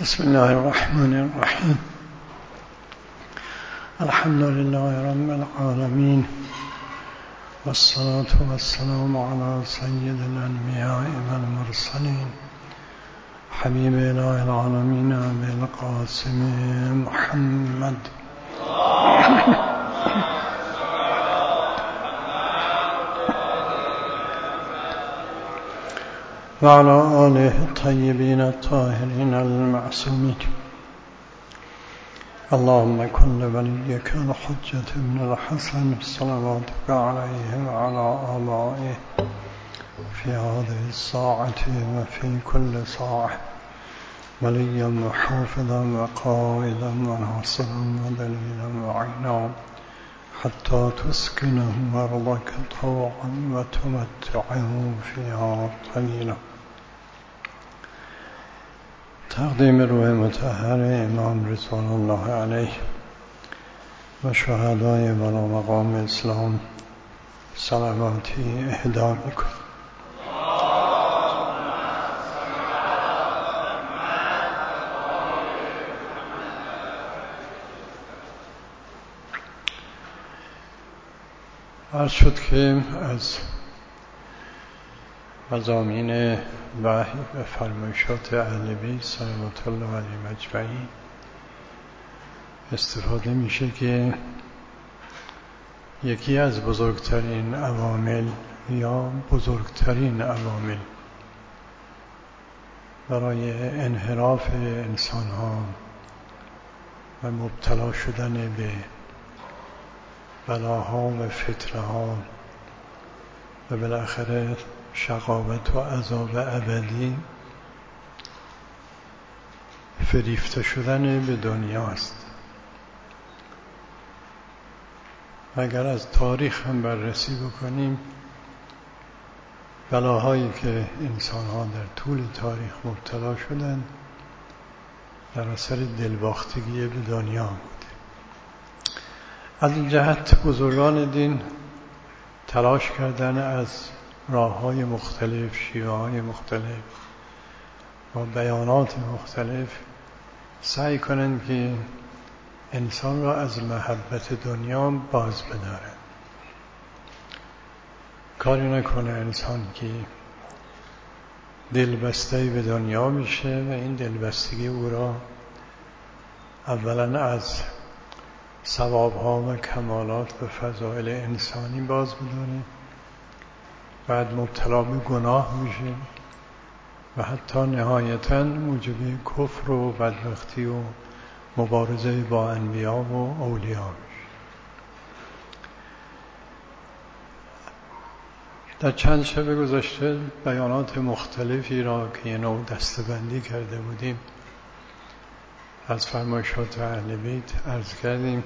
بسم الله الرحمن الرحیم. الحمد لله رب العالمین والصلاة والسلام على سید الانبیاء والمرسلین حبیب اله العالمین ابی القاسم محمد وعلى آله الطيبين الطاهرين المعصومين. اللهم كن لوليك الحجة ابن الحسن صلواتك عليه وعلى آبائه في هذه الساعة وفي كل ساعة وليا وحافظا وقائدا وناصرا ودليلا وعينا حتى تسكنه أرضك طوعا وتمتعه فيها طويلا. تقدیم روح مطهر امام رضوان الله علیه و شهدای بالا مقام اسلام صلواتی اهدا میکنیم. عرض شد که از مضامین وحی و فرمایشات اهل بیت صلوات الله علیهم اجمعین استفاده میشه که یکی از بزرگترین عوامل یا بزرگترین عوامل برای انحراف انسان ها و مبتلا شدن به بلاها و فتنه ها و بالاخره شقاوت و عذاب ابدی فریفته شدن به دنیاست. اگر از تاریخ هم بررسی بکنیم بلاهایی که انسان ها در طول تاریخ مبتلا شدند در اثر دلباختگی به دنیا بود. از این جهت بزرگان دین تلاش کردن از راه‌های مختلف، شیوه‌های مختلف و بیانات مختلف سعی کنند که انسان را از محبت دنیا باز بدارند. کاری نکنه انسان که دلبسته به دنیا میشه و این دلبستگی او را اولا از ثواب‌ها و کمالات و فضائل انسانی باز بداره، بعد مبتلا به گناه میشه و حتی نهایتاً موجب کفر و بدبختی و مبارزه با انبیا و اولیا میشه. در چند شب گذشته بیانات مختلفی را که یه نوع دسته‌بندی کرده بودیم از فرمایشات اهل بیت عرض کردیم.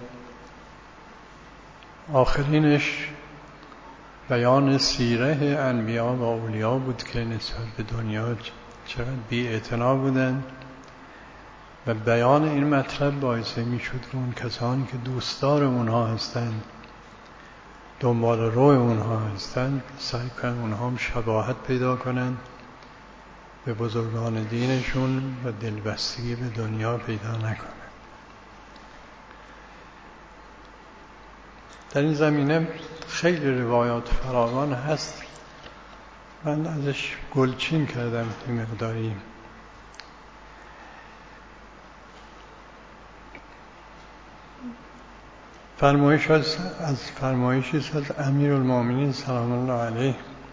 آخرینش بیان سیره انبیا و اولیا بود که نسبت به دنیا چقدر بی‌اعتنا بودند و بیان این مطلب باعث می شد که اون کسانی که دوستدار اونها هستند، دنبال روی اونها هستند، سعی کنند اونها هم شباهت پیدا کنند به بزرگان دینشون و دلبستگی به دنیا پیدا نکنند. در این زمینه خیلی روایات فراوان هست. من ازش گلچین کردم این مقداری. فرمایشی از امیرالمومنین سلام الله علیه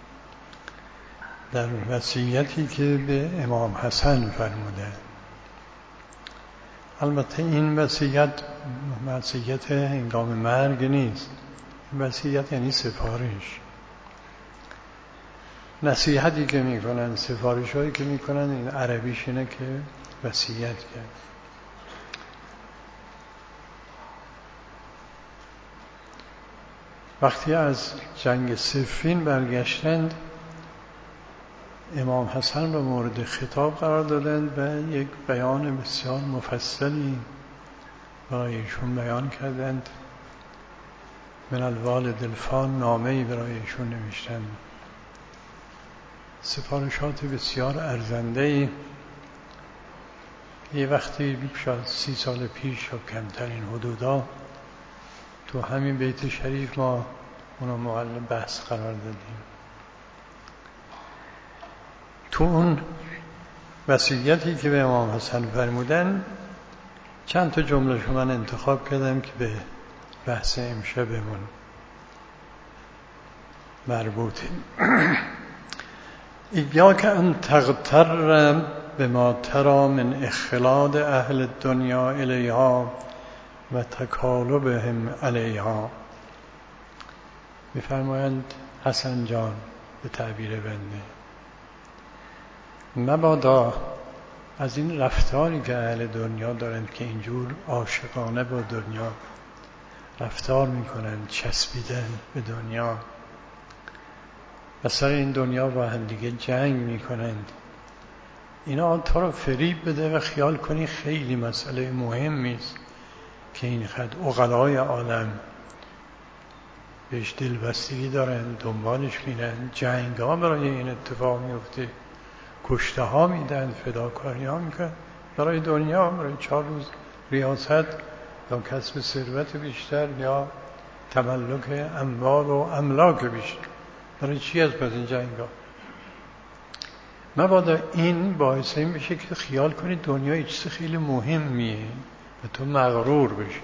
در وصیتی که به امام حسن فرموده. البته این وصیت هنگام مرگ نیست. وصیت یعنی سفارش، نصیحتی که میکنن، سفارش هایی که میکنن، این عربیش اینه که وصیت کرد. وقتی از جنگ صفین برگشتند امام حسن را مورد خطاب قرار دادند و یک بیان بسیار مفصلی برای ایشون بیان کردند. من الوالد الفان نامه‌ای برای ایشون نوشتند. سفارشات بسیار ارزنده‌ای یه وقتی شاید 30 سال پیش یا کمترین حدودا تو همین بیت شریف ما اونو مورد بحث قرار دادیم. تو اون وصیتی که به امام حسن فرمودن چند تا جمله‌شو من انتخاب کردم که به بحث امشبمون مربوطه. ایاک ان تغتر بما ترى من اخلاد اهل الدنیا الیها و تکالبهم علیها. میفرمایند حسن جان به تعبیر بنده، مبادا از این رفتاری که اهل دنیا دارند که اینجور عاشقانه با دنیا رفتار میکنند، چسبیدن به دنیا و سر این دنیا با هم دیگه جنگ میکنند، اینا تو رو فریب بده و خیال کنی خیلی مسئله مهمی است که این خد عقلای عالم بهش دلبستگی دارن، دنبالش میرن، جنگ ها برای این اتفاق میفته، کشته ها میدن، فداکاری ها میکن برای دنیا، برای 4 روز ریاست یا کسب ثروت بیشتر یا تملک اموال و املاک بیشتر. برای چی از پس این جنگ ها؟ مبادا این باعث این بشه که خیال کنی دنیا یه چیز خیلی مهمیه و تو مغرور بشی.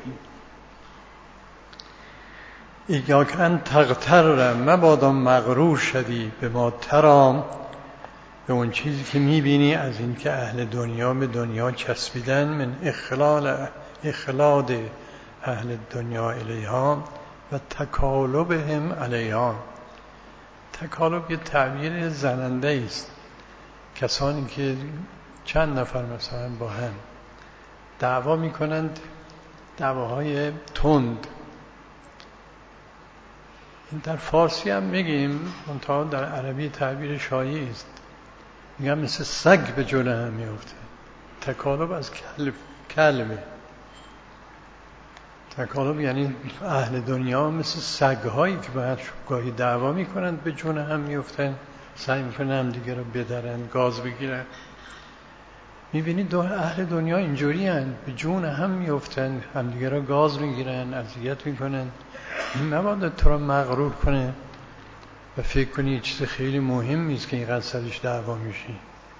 ایاک ان تغتر، مبادا مغرور شدی به ما ترام، به اون چیزی که میبینی از این که اهل دنیا به دنیا چسبیدن، من اخلاد اهل دنیا الیها و تکالبهم علیها. تکالب یه تعبیر زننده است. کسانی که چند نفر مثلا با هم دعوا میکنند، دعواهای تند، این در فارسی هم میگیم، منتها در عربی تعبیر شایعی است، میگم مثل سگ به جلو هم میفته. تکالب از کلمه تکالب یعنی اهل دنیا مثل سگ‌هایی که باید گاهی دعوا میکنند، به جون هم میفتن، سعی میکنن هم دیگه رو بدرن، گاز بگیرن. میبینید اهل دنیا اینجوری هن، به جون هم میفتن، هم دیگه رو گاز میگیرن، اذیت میکنن. این مبادا تو رو مغرور کنه و فکر کنی یه چیز خیلی مهم نیست که اینقدر سرش دعوا میشی.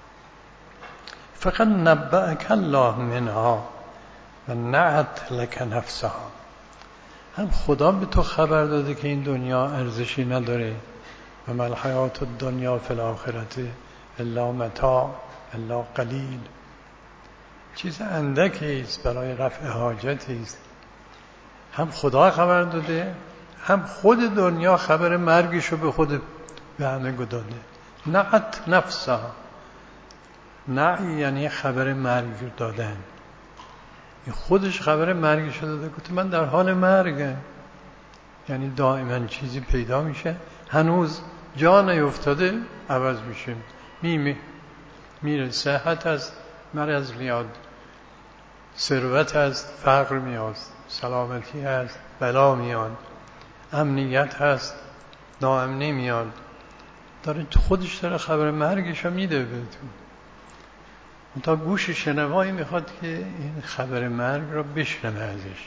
فقط نبأک الله منها و نعت لک نفسها. هم خدا به تو خبر داده که این دنیا ارزشی نداره و ما الحیات الدنیا فی الاخرة الا متاع الا قلیل، چیز اندکی است برای رفع حاجتی است. هم خدا خبر داده، هم خود دنیا خبر مرگشو به خود به همه داده. نعت نفسها، نعی یعنی خبر مرگ دادن، این خودش خبر مرگشو داده، گفت من در حال مرگم. یعنی دائما چیزی پیدا میشه، هنوز جا نیفتاده عوض میشه، میره، صحت از مرض میاد، ثروت از فقر میاد، سلامتی هست، بلا میاد، امنیت هست، ناامنی میاد. داره خودش داره خبر مرگشو میده بهتون. تا گوش شنوایی میخواد که این خبر مرگ را بشنوه ازش.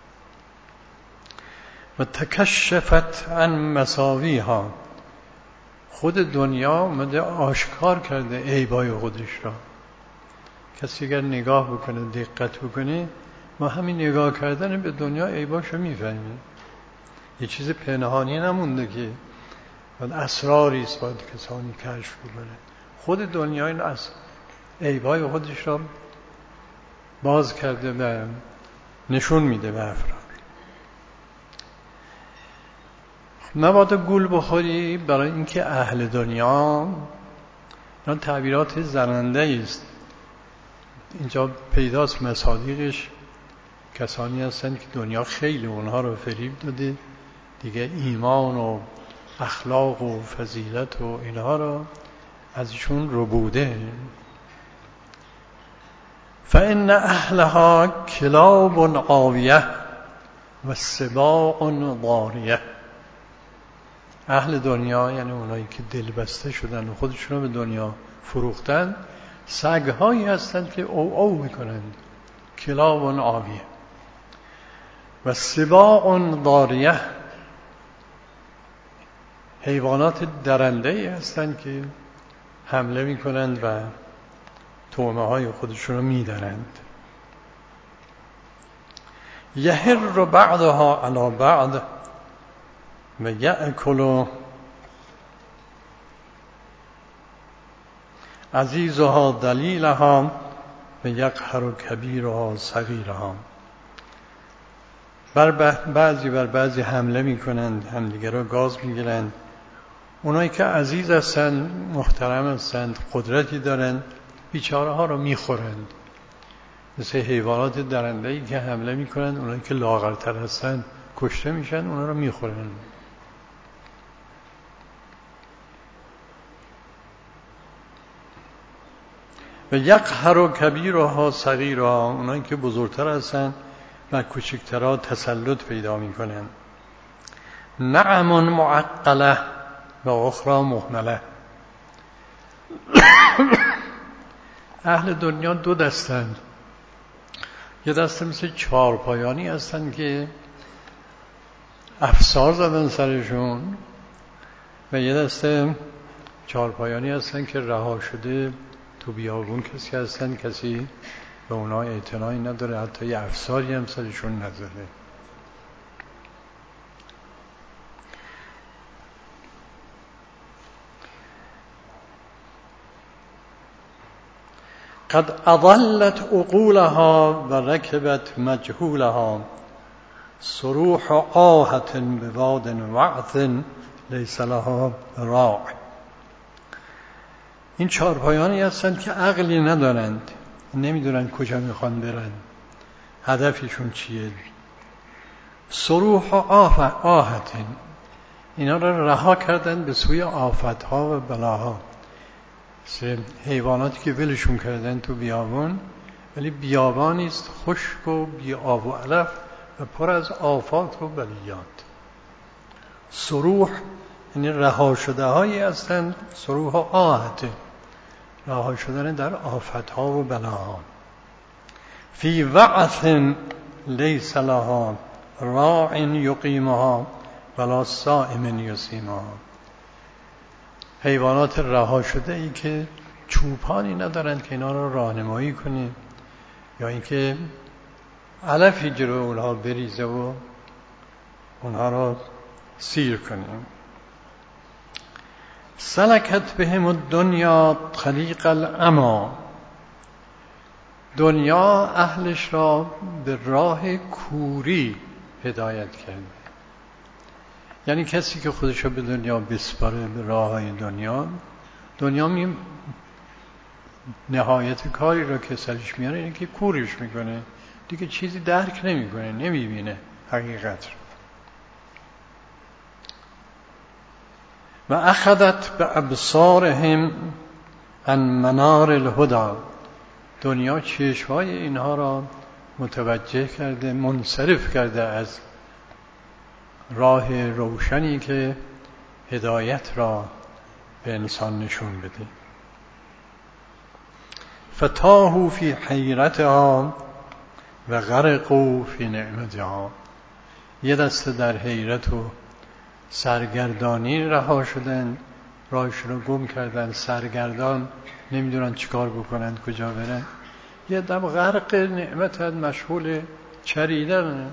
و تکشفت عن مساویها، خود دنیا اومده آشکار کرده عیبای خودش را. کسی اگر نگاه بکنه، دقت بکنه، ما همین نگاه کردن به دنیا عیباشو میفهمیم. یه چیز پنهانی نمونده که اسراری است باید کسانی کشف بکنه. خود دنیا این عیبای خودش را باز کرده و نشون میده به افراد. مبادا گول بخوری برای اینکه اهل دنیا، اینا تعبیرات زننده است، اینجا پیداست مصادیقش کسانی هستند که دنیا خیلی اونها رو فریب داده دیگه، ایمان و اخلاق و فضیلت و اینها رو ازشون ربوده. فإن اهلها کلاب عاویه و سباع ضاریه. اهل دنیا یعنی اونایی که دل بسته شدن و خودشون رو به دنیا فروختن، سگ‌هایی هستند که او میکنند، کلاب آویه. و سباع ضاریه، حیوانات درنده‌ای هستند که حمله میکنند و طعمه های خودشون رو میدرند. یهر بعضها علی بعض و یأکل عزیزها دلیلها و یقهر کبیرها صغیرها. بعضی بر بعضی حمله میکنند، همدیگه را گاز میگیرند. اونایی که عزیز هستند، محترم هستند، قدرتی دارند، بیچاره ها رو میخورند. مثل حیوانات درنده‌ای که حمله میکنند، اونایی که لاغرتر هستند کشته میشن، اونا رو میخورند. و یقهر کبیرها صغیرها، اونایی که بزرگتر هستند و کوچکترها تسلط پیدا میکنند. نعم معقله و اخرى مهمله. اهل دنیا دو دستند. یه دسته مثل چهارپایانی هستند که افسار زدن سرشون، و یه دسته چهارپایانی هستند که رها شده تو بیابون کسی هستند، کسی به اونا اعتنایی نداره، حتی یه افساری هم سرشون نزده. قد اضلت عقولها و رکبت مجهولها، صروح آهة بواد وعث لیس لها راع. این چهارپایانی هستند که عقلی ندارند، نمیدونن کجا میخوان برن، هدفشون چیه. صروح آهة، اینا را رها کردن به سوی آفتها و بلاها. حیواناتی که ولشون کردن تو بیابان، ولی بیابانی است خشک و بی آب و علف و پر از آفات و بلیات. صروح یعنی رها شده هایی هستند. صروح آهته، رها شدن در آفتها و بلاها. فی وعث لیس لها راع یقیمها ولا صائم یسیمها. حیوانات رها شده ای که چوپانی ندارند که اینا رو راهنمایی کنه، یا اینکه علفی جلو اونها بریزه و اونها رو سیر کنیم. سلکت بهم الدنیا طریق العمی، دنیا اهلش را به راه کوری هدایت کرده. یعنی کسی که خودشو به دنیا بسپاره، به راه های دنیا نهایت کاری را که سرش میاره اینه که کورش میکنه، دیگه چیزی درک نمیکنه، نمیبینه حقیقت رو. و اخذت به ابصارهم عن منار الهدى، دنیا چشمای اینها را متوجه کرده، منصرف کرده از راه روشنی که هدایت را به انسان نشون بده. فتاهوا فی حیرتها و غرقوا فی نعمتها، یه دسته در حیرت و سرگردانی رها شدن، راهشون رو گم کردن، سرگردان، نمیدونن چیکار بکنن، کجا برن. یه دم غرق نعمت، مشغول چریدن.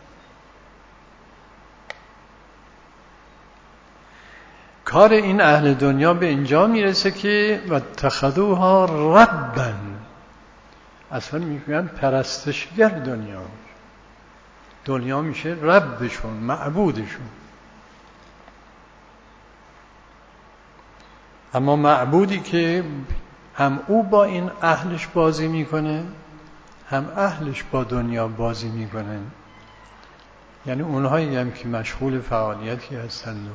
کار این اهل دنیا به اینجا میرسه که و اتخذوها ربا، اصلا میگن پرستشگر دنیا میشه ربشون، معبودشون. اما معبودی که هم او با این اهلش بازی میکنه، هم اهلش با دنیا بازی میکنن، یعنی اونهایی هم که مشغول فعالیتی هستند و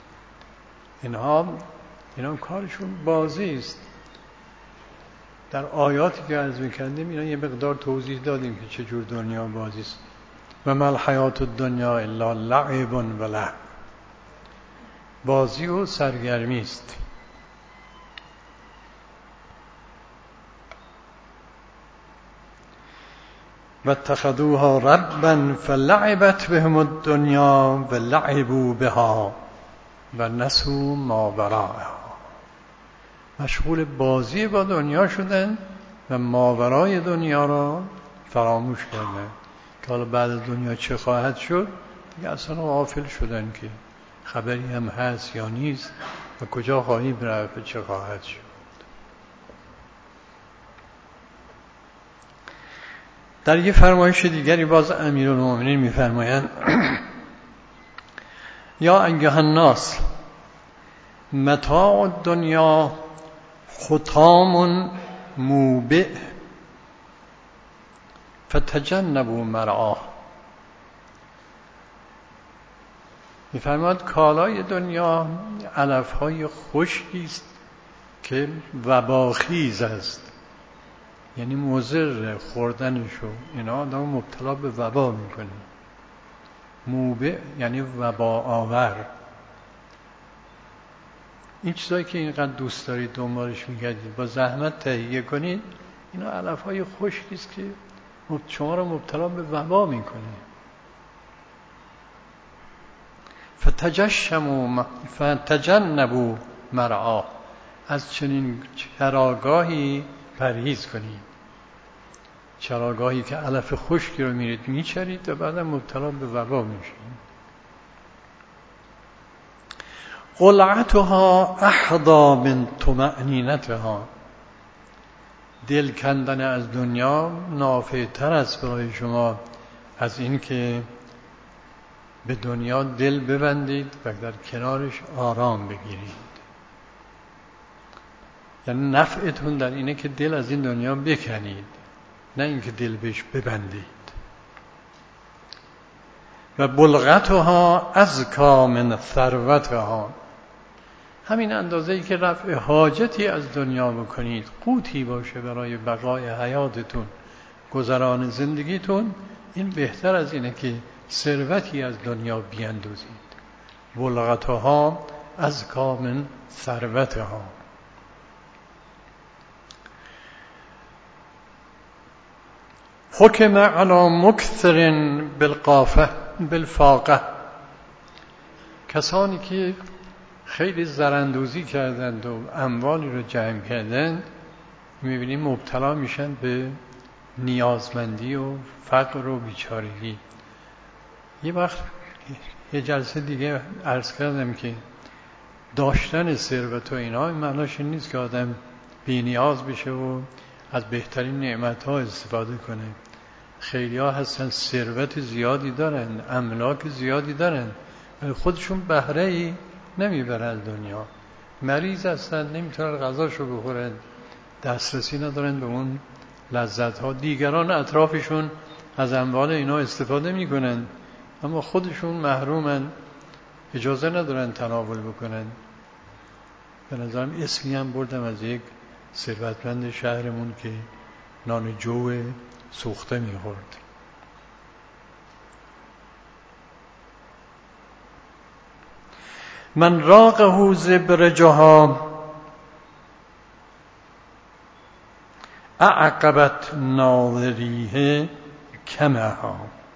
اینا کارشون بازی است. در آیاتی که عرض می‌کردیم اینا یه مقدار توضیح دادیم که چجور دنیا بازی است. و ما الحیات الدنیا الا لعب و لهو، بازی و سرگرمی است. و اتخذوها ربا فلعبت بهم الدنیا و لعبوا بها و نسوا ما وراءها. مشغول بازی با دنیا شدن و ماورای دنیا را فراموش کردن که حالا بعد از دنیا چه خواهد شد دیگه اصلا غافل شدن که خبری هم هست یا نیست و کجا خواهیم رفت چه خواهد شد. در یه فرمایش دیگری باز امیرالمومنین می‌فرمایند یا ایها الناس متاع الدنیا خطام موبع فتجنبوا مرعاه. می‌فرماید کالای دنیا علف‌های خشکی است که وباخیز است، یعنی مضر خوردنشو اینا آدم مبتلا به وبا میکنه. موبع یعنی وبا آور. این چیزایی که اینقدر دوست دارید دنبالش میگردید با زحمت تهیه کنید، اینا علف‌های خشکی است که شما رو مبتلا به وبا میکنه. فتجنبوا مرعاه، از چنین چراگاهی پرهیز کنید. چراگاهی که علف خشکی رو میرید میچرید و بعدم مبتلا به وبا میشید. قلعتها احضا من طمأنینتها، دل کندن از دنیا نافع‌تر است برای شما از این که به دنیا دل ببندید و در کنارش آرام بگیرید. یعنی نفعتون در اینه که دل از این دنیا بکنید، نه اینکه دل بهش ببندید. و بلغتها ازکا من ثروتها، همین اندازه‌ای که رفع حاجتی از دنیا بکنید، قوتی باشه برای بقای حیاتتون، گذران زندگیتون، این بهتر از اینه که ثروتی از دنیا بیندازید. بلغتها ازکا من ثروتها. حکم علی مکثر بالفاقه، کسانی که خیلی زراندوزی کردند و اموالی رو جمع کردند، میبینیم مبتلا میشن به نیازمندی و فقر و بیچارگی. یه وقت یه جلسه دیگه عرض کردم که داشتن ثروت و اینا این معناش این نیست که آدم بی نیاز بشه و از بهترین نعمت‌ها استفاده کنه. خیلی ها هستن ثروت زیادی دارن، املاک زیادی دارن، ولی خودشون بهره‌ای نمیبرن از دنیا. مریض هستن، نمیتونن غذاشو بخورن، دسترسی ندارن به اون لذت‌ها. دیگران اطرافشون از اموال اینا استفاده میکنن اما خودشون محرومن، اجازه ندارن تناول بکنن. به نظرم اسمی هم بردم از یک ثروتمند شهرمون که نان جو سوخته میخورد. من راقه زبرجها اعقبت ناظریه کمها.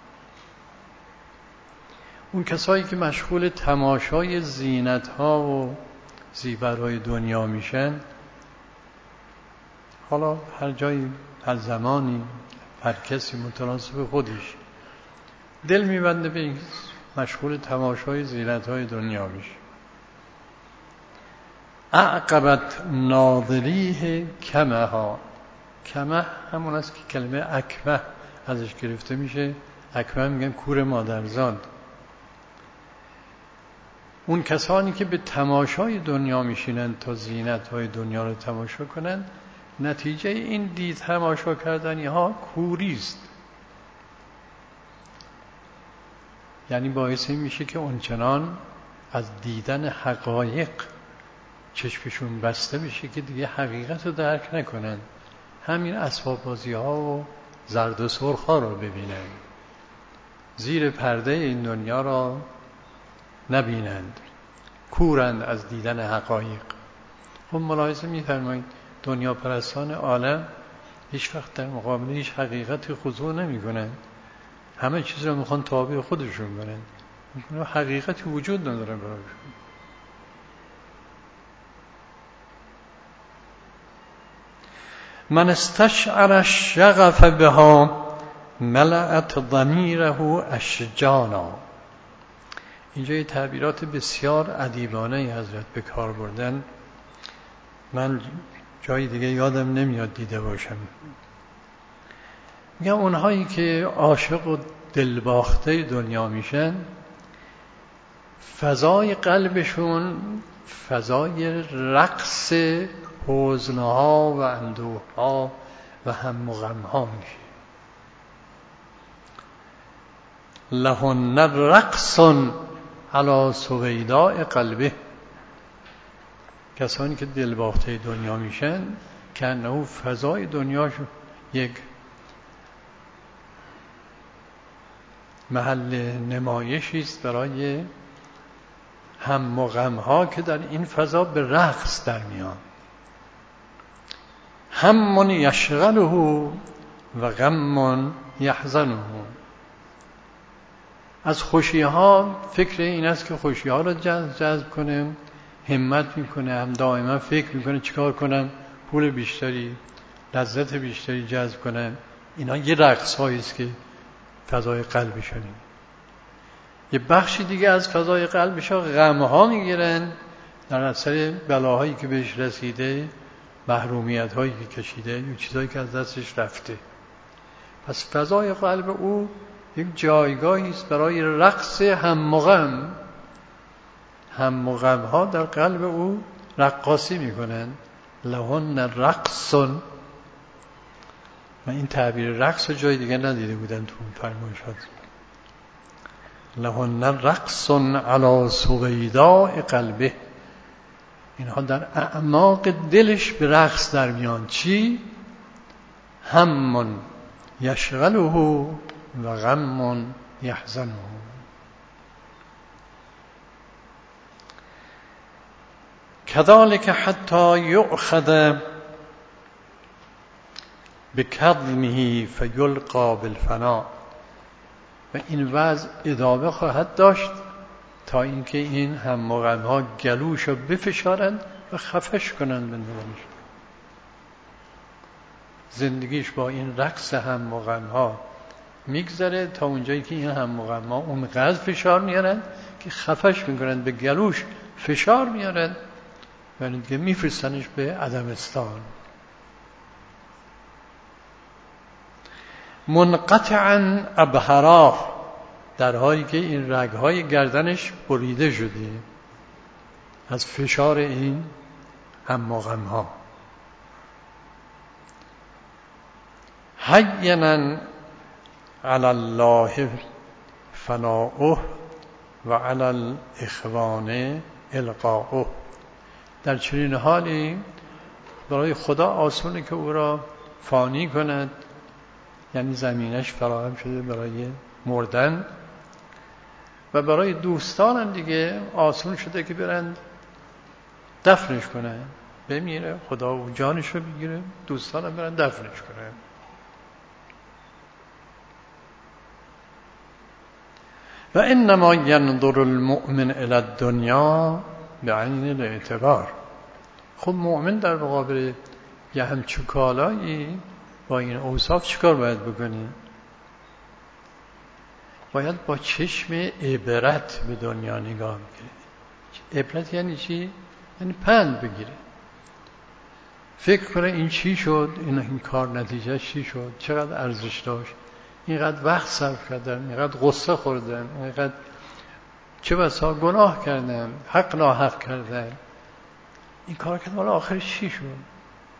اون کسایی که مشغول تماشای زینت‌ها و زیورهای دنیا میشن، حالا هر جایی هر زمانی هر کسی متناسب خودش دل میبنده به این مشغول تماشای زینت‌های دنیا میشه. اعقبت ناظریه کمها. کمه همون است که کلمه اکمه ازش گرفته میشه. اکمه میگن کور مادرزاد. اون کسانی که به تماشای دنیا میشینن تا زینت‌های دنیا رو تماشا کنن، نتیجه این دید تماشا کردنی ها کوری است. یعنی باعث این میشه که اونچنان از دیدن حقایق چشمشون بسته بشه که دیگه حقیقت رو درک نکنن، همین اسباب بازی ها و زرد و سرخ ها رو ببینن، زیر پرده این دنیا را نبینند، کورند از دیدن حقایق. خب ملاحظه می‌فرمایید دنیا پرستان عالم هیچ وقت در مقابل هیچ حقیقتی خضوع نمی‌کنن. همه چیز رو میخوان تابع خودشون کنن. حقیقتی وجود نداره برایشون. من استشعر الشغف بها ملأت ضمیره اشجانا. اینجا یه تعبیرات بسیار ادیبانه حضرت به کار بردن. من جای دیگه یادم نمیاد دیده باشم. میگم اونهایی که عاشق و دلباخته دنیا میشن، فضای قلبشون فضای رقص حزنها و اندوهها و هم و غمها میشه. لهن رقص علی سویداء قلبه. کسانی که دلباخته دنیا میشن که انه فضای دنیاشون یک محل نمایشی است برای هم و غمها که در این فضا به رقص در میان. هم یشغله و غم یحزنه. از خوشی ها فکر این است که خوشی ها رو جذب کنه، همت میکنه، هم دائما فکر میکنه چیکار کنم پول بیشتری، لذت بیشتری جذب کنم. اینا یه رقص هایی است که فضای قلبشونه. یه بخشی دیگه از فضای قلبشا غم ها میگیرن در اثر بلاهایی که بهش رسیده، محرومیت هایی که کشیده، یا چیزایی که از دستش رفته. پس فضای قلب او یک جایگاهی است برای رقص هم و غم. هم و غم ها در قلب او رقاصی میکنن. لهن رقص. من این تعبیر رقص رو جای دیگه ندیده بودم تو اون فرمایشات. لهن رقص علی سویداء قلبه. اینها در اعماق دلش به رقص در میان. چی؟ هم یشغله و غم یحزنه. کذالک حتی یؤخذ بکظمه فیلقی بالفنا. و این وضع ادامه خواهد داشت تا اینکه این هم و غم‌ها گلوشو بفشارند و خفش کنند بندازنش. زندگیش با این رقص هم و غم‌ها میگذره تا اونجایی که این هم و غم‌ها اونقدر فشار میارن که خفش میکنند، به گلوش فشار میارن و دیگه میفرستنش به عدمستان. منقطعا ابهراه. در حالی که این رگ‌های گردنش بریده شده از فشار این هم و غم‌ها. هینا علی الله فناؤه و علی الاخوان القاؤه. در چنین حالی برای خدا آسونه که او را فانی کند، یعنی زمینش فراهم شده برای مردن، و برای دوستان هم دیگه آسون شده که برند دفنش کنن. بمیره، خدا او جانش رو بگیره، دوستان هم برند دفنش کنن. و انما ینظر المؤمن الی الدنیا بعین الاعتبار. خب مؤمن در مقابل یه همچون کالایی با این اوصاف چیکار باید بکنی؟ باید با چشم عبرت به دنیا نگاه بکنه. عبرت یعنی چی؟ یعنی پند بگیره، فکر کنه این چی شد، این کار نتیجه چی شد، چقدر ارزش داشت، اینقدر وقت صرف کردم، اینقدر غصه خوردم، اینقدر چه بسا گناه کردم، حق ناحق کردم، این کار کردم، حالا آخرش چی شد؟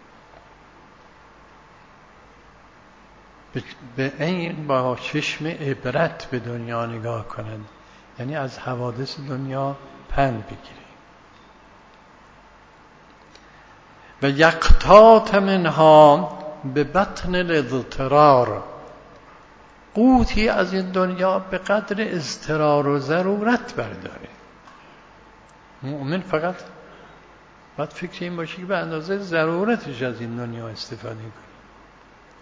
به این با چشم عبرت به دنیا نگاه کنند، یعنی از حوادث دنیا پند بگیرید. و یقتات منها به بطن الاضطرار. قوتی از این دنیا به قدر اضطرار و ضرورت برداره. مؤمن فقط باید فکر این باشه که به اندازه ضرورتش از این دنیا استفاده کنه.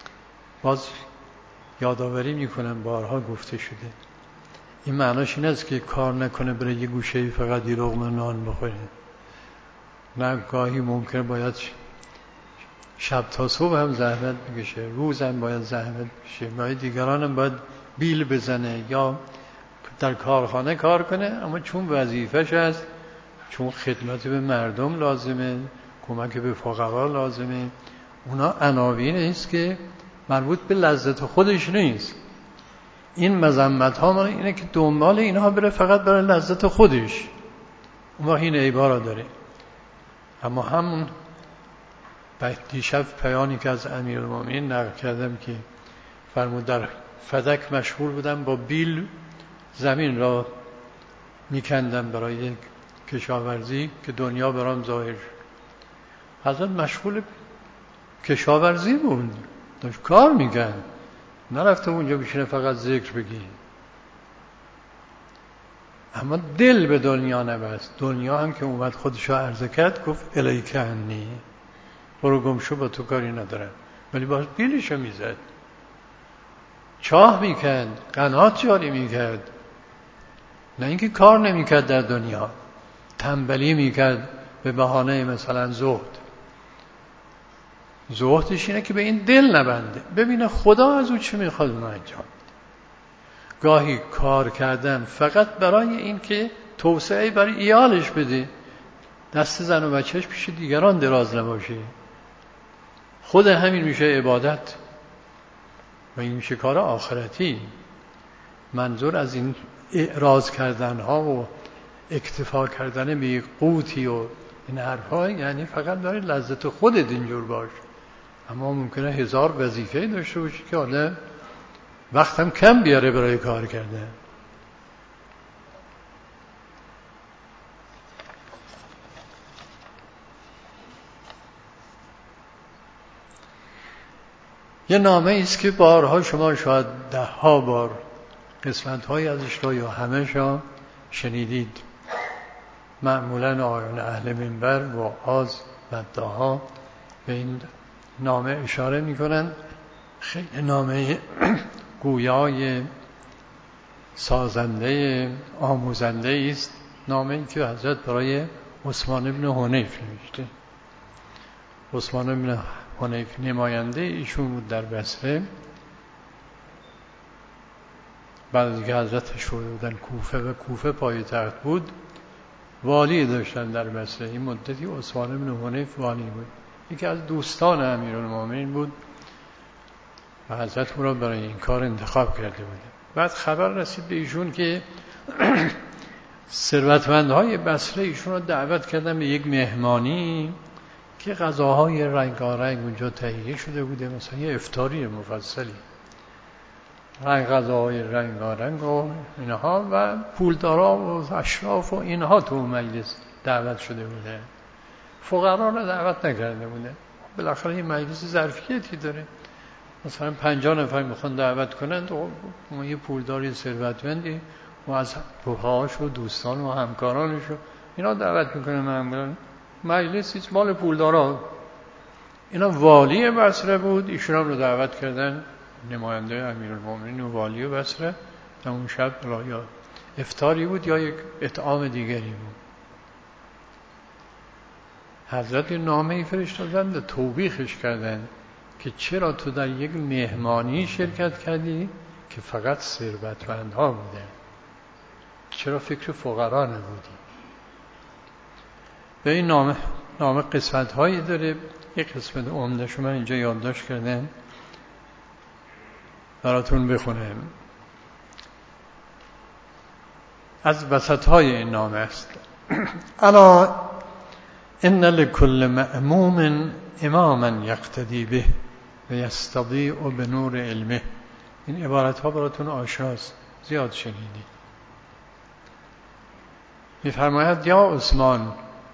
باز یادآوری میکنم بارها گفته شده، این معناش این است که کار نکنه بره یه گوشه فقط یه لقمه نان بخوره. نه، گاهی ممکنه باید شب تا صبح هم زحمت بکشه، روز هم باید زحمت بکشه، گاهی دیگران هم باید بیل بزنه یا در کارخانه کار کنه، اما چون وظیفه‌ش است، چون خدمت به مردم لازمه، کمک به فقرا لازمه، اونا عناوین است که مربوط به لذت خودش نیست. این مذمت ها من اینه که دنبال اینها بره فقط برای لذت خودش، اون وقت این عیبا را داره. اما همون دیشب پیانی که از امیرالمومنین نقل کردم که فرمود در فدک مشغول بودم با بیل زمین را میکندم برای کشاورزی که دنیا برام ظاهر شد. حضرت مشغول کشاورزی بود، داشت کار میکرد، نرفته اونجا بشینه فقط ذکر بگی. اما دل به دنیا نبست. دنیا هم که اومد خودش رو عرضه کرد، گفت الیک عنی، برو گم شو، با تو کاری ندارم. ولی باز بیلشو میزد، چاه میکرد، قنات جاری میکرد، نه اینکه کار نمیکرد در دنیا، تنبلی میکرد به بهانه مثلا زهدش اینه که به این دل نبنده، ببینه خدا از او چه میخواد اون انجام. گاهی کار کردن فقط برای این که توسعه برای ایالش بده، دست زن و بچهش پیش دیگران دراز نباشه، خود همین میشه عبادت و این میشه کار آخرتی. منظور از این اعراض کردن ها و اکتفا کردن به قوتی و این حرفا یعنی فقط برای لذت خودت اینجور باش. اما ممکنه 1000 وظیفه داشته باشی که آدم وقتم کم بیاره برای کار کردن. یه نامه ایست که بارها شما شاید 10 بار قسمت‌های ازش را یا همه‌شا شنیدید. معمولاً آیان اهل منبر و آز مدعاها به این نامه اشاره می‌کنند. خیلی نامه گویای سازنده آموزنده است، نامه‌ای که حضرت برای عثمان بن حنیف نوشته. عثمان بن حنیف نماینده ایشون بود در بصره. بعد از اینکه حضرت شده بودن کوفه و کوفه پایتخت بود، والی داشتن در بصره. این مدتی عثمان بن حنیف والی بود، یکی از دوستان امیرالمومنین بود و حضرت او را برای این کار انتخاب کرده بود. بعد خبر رسید به ایشون که ثروتمندهای بصره ایشون را دعوت کردن به یک مهمانی که غذاهای رنگارنگ اونجا تهیه شده بوده، مثلا یه افطاری مفصلی، غذاهای رنگارنگ و اینها، و پولدارا و اشراف و اینها تو مجلس دعوت شده بوده، فقرا را دعوت نکرده بوده. بالاخره این مجلس ظرفیتی داره، مثلا 50 نفر میخوان دعوت کنند و یه پولداری ثروتمندی و از رفقاش و دوستان و همکارانش اینا دعوت میکنه. معمولا مجلس هیچ مال پولدارا. اینا والی بصره بود، ایشون هم رو دعوت کردن، نماینده امیرالمومنین و والی بصره. اون شب یا افطاری بود یا یک اطعام دیگری بود. حضرت نامه‌ای فرستادند و توبیخش کردند که چرا تو در یک مهمانی شرکت کردی که فقط ثروتمندها بودن، چرا فکر فقرا نبودی؟ به این نامه قسمت‌هایی داره. یک قسمت عمده‌شو من اینجا یادداشت کردم براتون بخونم. از وسط‌های این نامه است. الا ان لكل مأموم اماما یقتدی به و یستضیء بنور علمه. این عبارت‌ها براتون آشناست، زیاد شنیدید. می‌فرماید یا عثمان،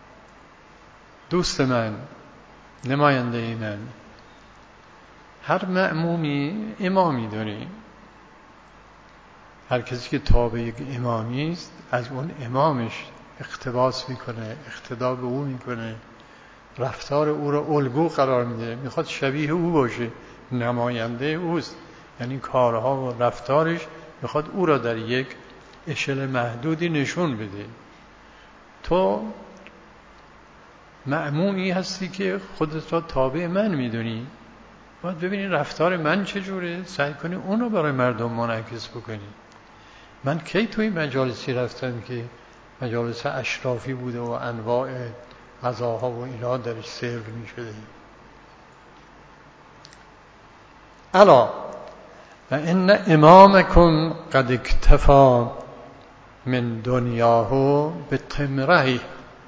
دوست من، نماینده من، هر مأمومی امامی داره. هر کسی که تابع یک امامی است از اون امامش اقتباس میکنه، اقتدا به او میکنه، رفتار او را الگو قرار میده، میخواد شبیه او باشه، نماینده اوست، یعنی کارها و رفتارش میخواد او را در یک اشل محدودی نشون بده. تو مأمومی هستی که خودت را تابع من میدونی، باید ببینی رفتار من چجوره، سعی کنی اون رو برای مردم منعکس بکنی. من کی توی مجالسی رفتم که مجالس اشرافی بوده و انواع غذاها و اینا درش سرو می شده. الا و ان امامکم قد اکتفا من دنیاه به تمره،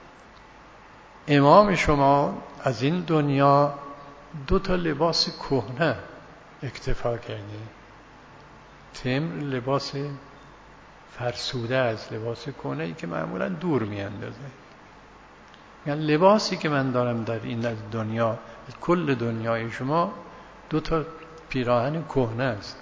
امام شما از این دنیا 2 لباس کهنه اکتفا کرده. تمر لباس فرسوده است، لباس کهنه ای که معمولا دور میاندازه. یعنی لباسی که من دارم در این دنیا، کل دنیای شما 2 پیراهن کهنه است.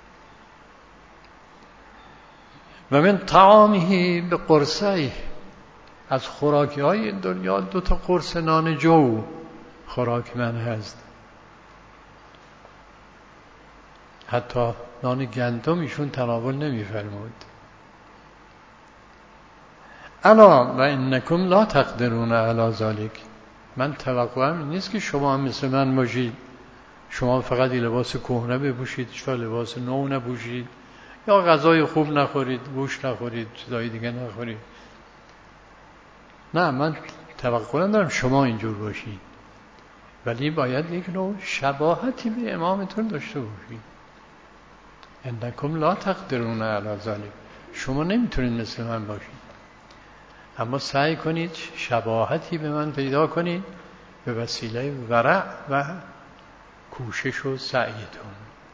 و من طعامه به قرصه، از خوراکی های دنیا 2 قرص نان جو خوراک من هست. حتی نان گندم ایشون تناول نمی‌فرمود. الا و انکم لا تقدرون علی ذلک، من توقعم نیست که شما مثل من باشید، شما فقط لباس کهنه بپوشید، شما لباس نو نپوشید، یا غذای خوب نخورید، گوشت نخورید، چیزای دیگه نخورید. نه، من توقع ندارم شما اینجور باشید، ولی باید یک نوع شباهتی به امامتون داشته باشید. انکم لا تقدرون علی ذلک، شما نمیتونید مثل من باشید، اما سعی کنید شباهتی به من پیدا کنید به وسیله ورع و کوشش و سعیتون.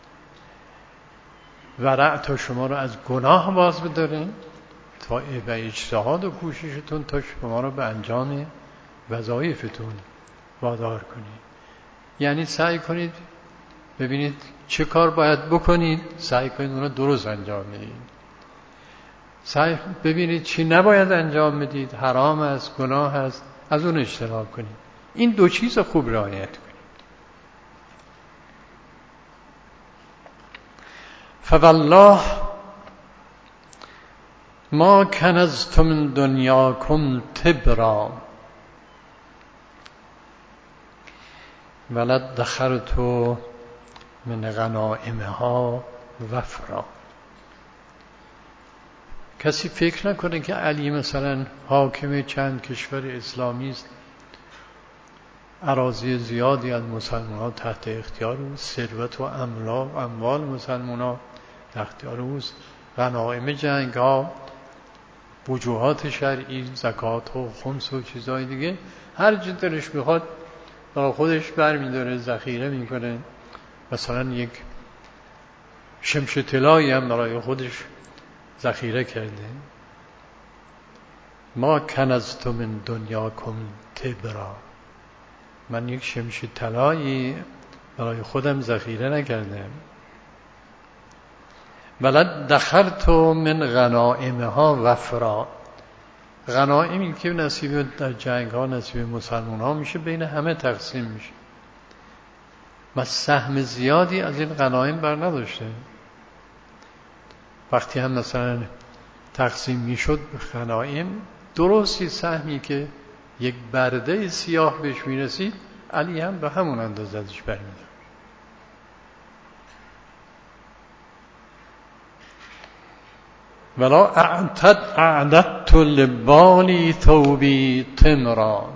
ورع تا شما رو از گناه باز بداره، تا به اجتهاد و کوششتون تا شما رو به انجام وظایفتون وادار کنید. یعنی سعی کنید ببینید چه کار باید بکنید، سعی کنید اون رو درست انجام بدید. سعی ببینید چی نباید انجام بدید، حرام است، گناه است، از اون اجتناب کنید. این 2 چیز خوب رعایت کنید. فوالله ما کنزتم من دنیاکم تبرا ولد دخرت من غنائمها وفرا. کسی فکر نکنه که علی مثلا حاکم چند کشور اسلامی است، اراضی زیادی از مسلمان‌ها تحت اختیار او، ثروت و اموال مسلمان‌ها تحت اختیار اوست، غنایم جنگ‌ها، وجوهات شرعی، زکات و خمس و چیزای دیگه، هر چی دلش میخواد برای خودش برمی‌داره، ذخیره میکنه. مثلا یک شمش طلایی هم برای خودش ذخیره کرده. ما کنزت من دنیاکم تبرا، من یک شمش طلایی برای خودم ذخیره نکردم. ولد دخرت من غنائمها وفرا، غنائمی که نصیب در جنگ ها نصیب مسلمان ها میشه بین همه تقسیم میشه. من سهم زیادی از این غنایم بر نداشته. وقتی هم مثلا تقسیم میشد به غنایم، درستی سهمی که یک برده سیاه بهش میرسید، علی هم به همون اندازه ازش برمیداشت. ولا اعددت لبالی ثوبی تمرا،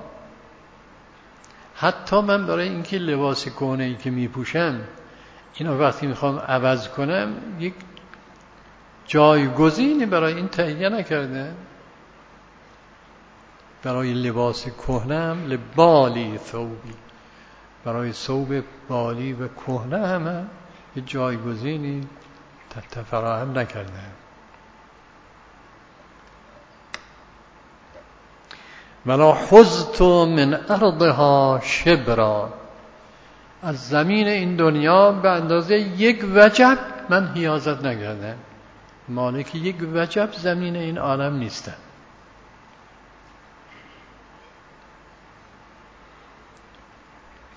حتی من برای اینکه لباس کهنه‌ای که میپوشم اینو وقتی میخوام عوض کنم یک جایگزینی برای این تهیه نکرده. برای لباس کهنه‌ام لبالی ثوبی، برای ثوب بالی و کهنه هم یک جایگزینی فراهم نکرده. ولا حظت من ارضها شبرا، از زمین این دنیا به اندازه 1 وجب من حیازت نکردم، مالک 1 وجب زمین این عالم نیستم.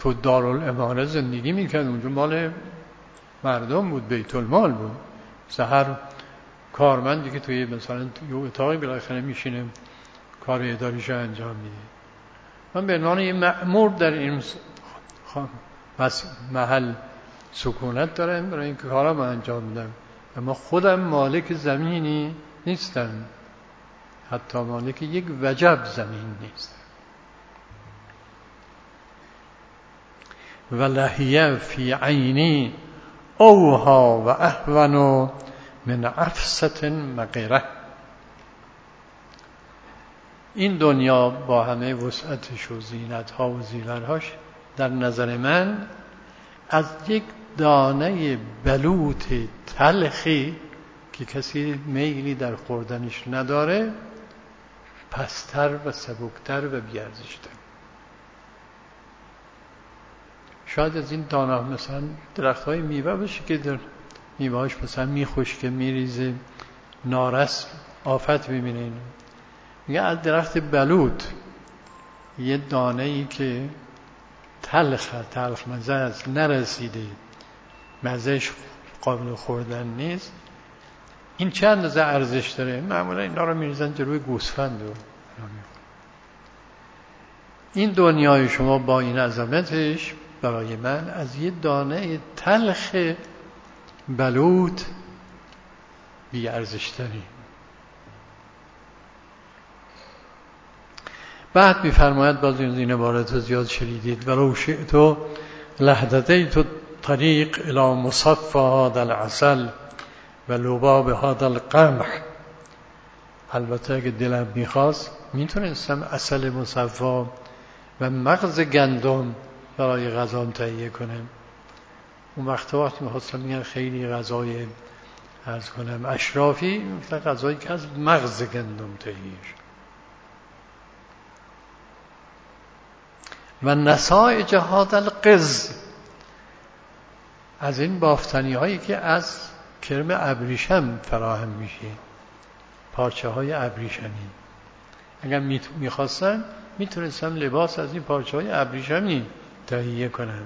تو دارالاماره زندگی میکرد، اونجا مال مردم بود، بیت المال بود. هر کارمندی که توی مثلا یه اتاقی بالاخره میشینه کار اداریش انجام میده. من به عنوان یه مأمور در این محل سکونت دارم برای اینکه کارم انجام میدم، اما خودم مالک زمینی نیستم، حتی مالک یک وجب زمین نیستم. و لحیه فی عینی اوها و احونو من عفست مقره. این دنیا با همه وسعتش و زینتها و زیورهاش در نظر من از یک دانه بلوط تلخی که کسی میلی در خوردنش نداره پستر و سبکتر و بیارزشتر. شاید از این دانه مثلا درخت های میوه باشه که در میوهاش مثلا میخشکه میریزه نارس آفت میبینه. میگه از درخت بلوط یه دانه ای که تلخ مزه است، نرسیده، مزهش قابل خوردن نیست، این چند اندازه ارزش داره. معمولا اینا رو میریزن جلوی گوسفند و این دنیای شما با این عظمتش برای من از یه دانه تلخ بلوط بی ارزش تری. بعد میفرماید باز این عبارت رو زیاد شنیدید: ولو شئت لهدیت الطریق الی مصفى هذا العسل و لباب هذا القمح. البته اگه دلم میخواست میتونستم عسل مصفا و مغز گندم برای غذام تهیه کنم. اون وقتی میخواستم میگن خیلی غذای عرض کنم اشرافی، مثل غذایی که از مغز گندم تهیه شد. و نسائج هذا القز، از این بافتنی هایی که از کرم ابریشم فراهم میشه، پارچه های ابریشمی. اگر میخواستم میتونستم لباس از این پارچه های ابریشمی تهیه کنم.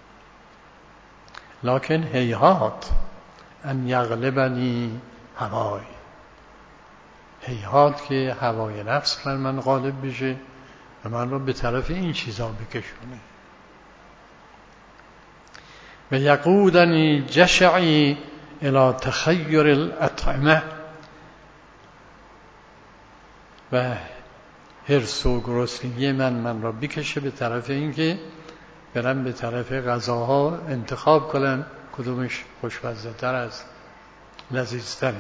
لکن هیهات ان یغلبنی هوای، هیهات که هوای نفس بر من غالب بشه و من رو به طرف این چیزا بکشونه. و یقودنی جشعی الی تخیر الاطعمه، و حرص و گرسنگی من را بکشه به طرف این که برم به طرف غذاها انتخاب کنم کدومش خوشمزه تر است، لذیذتر.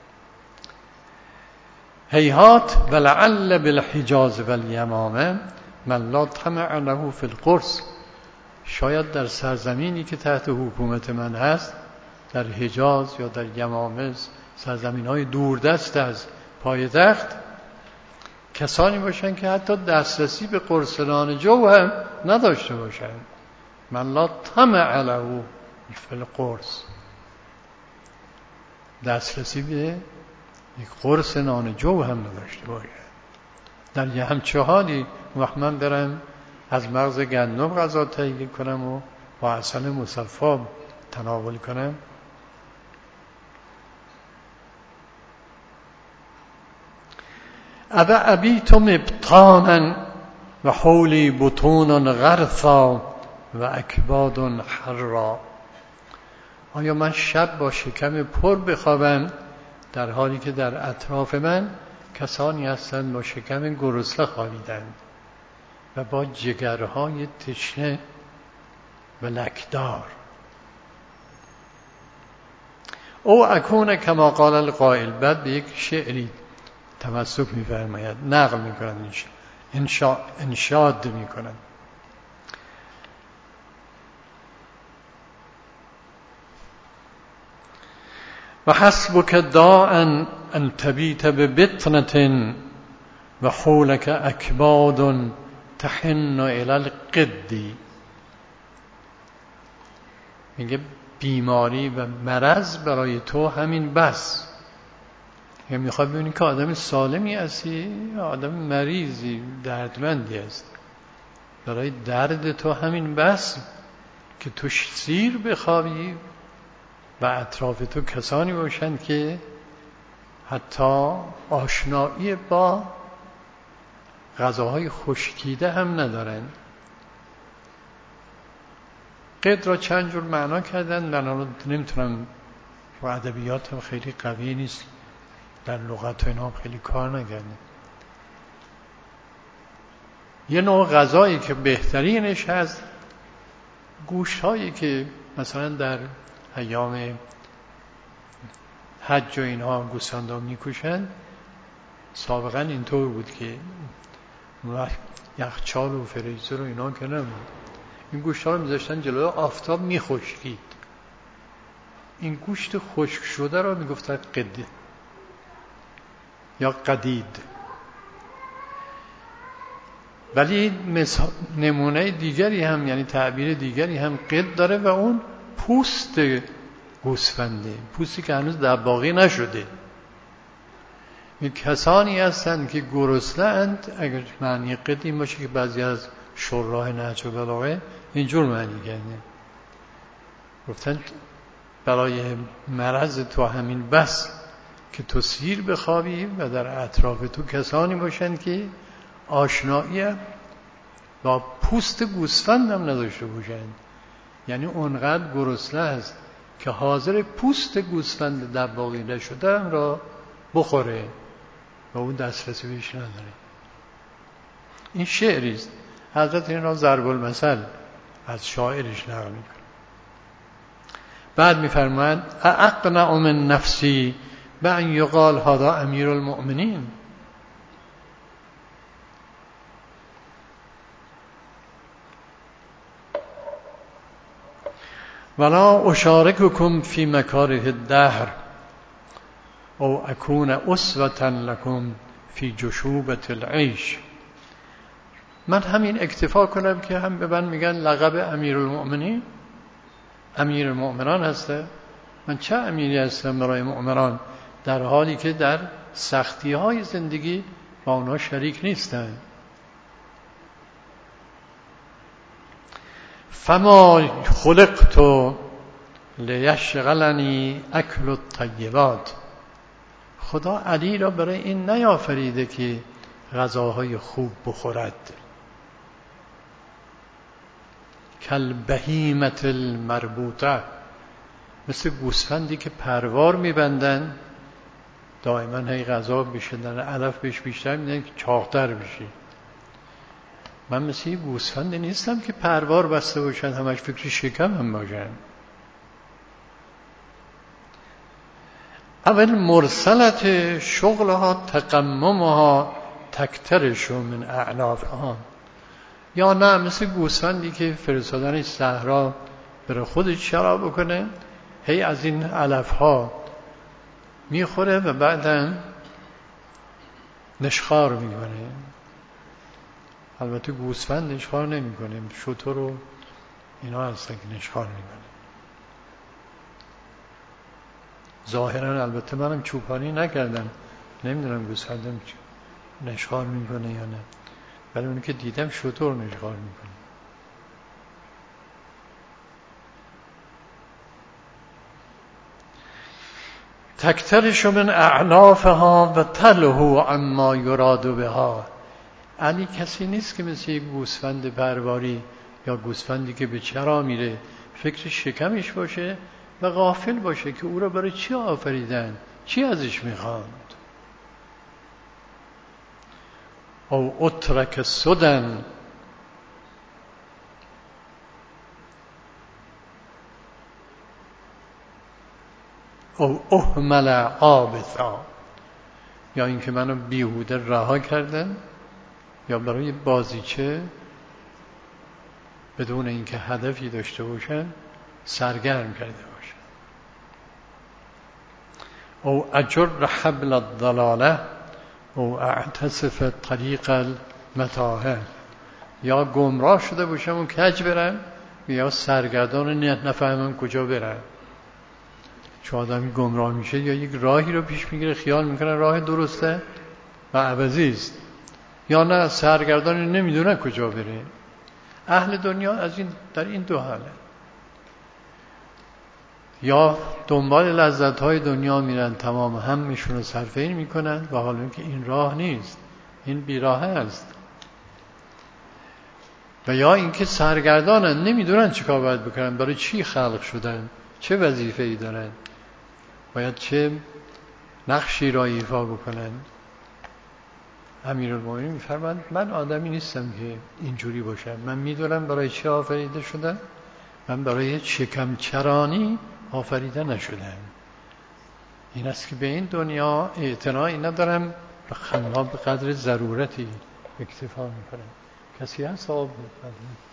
هیهات ولعل بالحجاز والیمامه من لا طمع له فی القرص. شاید در سرزمینی که تحت حکومت من هست، در حجاز یا در یمامه، سرزمین های دوردست از پایتخت، کسانی باشن که حتی دسترسی به قرص نان جو هم نداشته باشن. من لا طمع له فی القرص، دسترسی به یک قرص نان جو هم نداشته باشه. در یه همچه حالی وقت من برم از مغز گندم غذا تهیه کنم و با عسل مصفا تناول کنم. ابیت مبطانا و حولی بطون غرثا و اکباد حرا. آیا من شب با شکم پر بخوابم در حالی که در اطراف من کسانی هستند با شکم گرسنه خوابیدند و با جگرهای تشنه و لکدار؟ او اکون کما قال القائل. بعد به یک شعری تمسک می‌فرماید، نقل می‌کنند، انشاد می‌کنند: و حسبک داعا ان تبیت ببطنة و حولک اکباد تحن الی القد. میگه بیماری و مرض برای تو همین بس. یعنی میخواد ببینی که آدم سالمی هستی یا آدم مریضی دردمندی هستی. برای درد تو همین بس که تو سیر بخوابی و اطراف تو کسانی باشند که حتی آشنایی با غذاهای خشکیده هم ندارند. قید را چند جور معنا کردن، من الان نمیتونم، و ادبیات هم خیلی قوی نیست، در لغت و اینا خیلی کار نکردم. یه نوع غذایی که بهترینش هست گوشت هایی که مثلا در ایام حج و اینها گوسفندا میکشن. سابقا اینطور بود که یخچال و فریزر و اینا که نبود، این گوشت ها رو میذاشتن جلوی آفتاب میخشکید. این گوشت خشک شده رو میگفتن قد یا قدید. ولی نمونه دیگری هم، یعنی تعبیر دیگری هم قد داره و اون پوست گوسفنده، پوستی که هنوز دباغی نشده. این کسانی هستند که گرسنه‌اند، اگر معنی قد این باشه که بعضی از شراح نهج البلاغه اینجور معنی کرده، گفتن برای مرض تو همین بس که تو سیر بخوابی و در اطراف تو کسانی باشند که آشنایی با پوست گوسفند هم نداشته باشند. یعنی اونقدر گرسنه است که حاضر پوست گوسفند دباغی نشده هم را بخوره و اون دسترسی بهش نداره. این شعری است. حضرت این را ضرب المثل از شاعرش نقل میکنه. بعد میفرماید اقنع من نفسی بأن یقال هذا امیر المؤمنین. ولا اشارککم فی مکاره الدهر او اکون اسوة لکم فی جشوبة العیش. من همین اکتفا کنم که هم به من میگن لقب امیر المؤمنین، امیر المؤمنان هسته. من چه امیری هستم برای مؤمنان در حالی که در سختی های زندگی با اونا شریک نیستن. فما خلقت لیشغلنی اکل الطیبات. خدا علی را برای این نیافریده که غذاهای خوب بخورد. کالبهیمة المربوطه، مثل گوسفندی که پروار میبندن دائما هی غذا بشدن علف بهش بیشتر میدن که چاق‌تر بشه. من مثل یه گوسفند نیستم که پروار بسته باشن همش فکر شکم هم باشن. اول مرسلت شغلها تقممها تکترش من اعنافها. یا نه مثل گوسفندی که فرستادنش صحرا برای خودش شراب بکنه، هی از این علفها میخوره و بعداً نشخوار میکنه. البته گوسفند نشخوار نمیکنه، شتر و اینا هستن که نشخوار میکنه. ظاهرا البته منم چوپانی نکردم، نمیدونم گوسفندم نشخوار میکنه یا نه، ولی اونی که دیدم شتر نشخوار میکنه. تکترش من اعنافها و تلهو عما یراد بها. علی کسی نیست که مثل یک گوسفند پرواری یا گوسفندی که به چرا میره فکر شکمش باشه و غافل باشه که او را برای چی آفریدن، چی ازش میخواند. او اترک سدن، او اهمل عابثا، یا اینکه منو بیهوده رها کردن یا برای بازیچه بدون اینکه هدفی داشته باشن سرگرم کرده باشن. او اجر حبل الضلاله او اعتصف طریق المتاهه، یا گمراه شده باشم و کج برم یا سرگردان نفهمم کجا برم. چون آدمی گمراه میشه یا یک راهی رو پیش میگیره خیال میکنه راه درسته و عوضی است، یا نه سرگردانی نمیدونه کجا بره. اهل دنیا در این دو حاله، یا دنبال لذت‌های دنیا میرن، تمام همشون رو صرف این میکنن و حالا که این راه نیست، این بیراهه است. و یا اینکه سرگردانن، نمیدونن چیکار باید بکنن، برای چی خلق شدن، چه وظیفه‌ای دارن، باید چه نقشی را ایفا بکنن. امیرالمومنین میفرماند من آدمی نیستم که اینجوری باشم، من میدونم برای چه آفریده شدم، من برای شکم چرانی آفریده نشدم. این است که به این دنیا اعتنایی ندارم و خنها به قدر ضرورتی اکتفا میکنم. کسی هست آب بفرمایید.